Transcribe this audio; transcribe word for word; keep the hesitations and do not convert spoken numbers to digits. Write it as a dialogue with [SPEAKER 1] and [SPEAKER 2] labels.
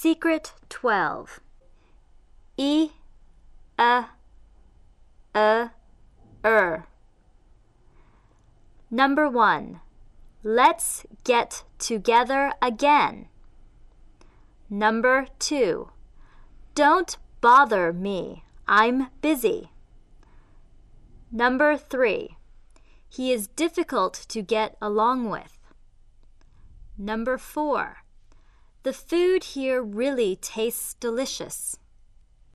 [SPEAKER 1] Secret twelve. E, a, a, er. Number one. Let's get together again. Number two. Don't bother me. I'm busy. Number three. He is difficult to get along with. Number four. The food here really tastes delicious.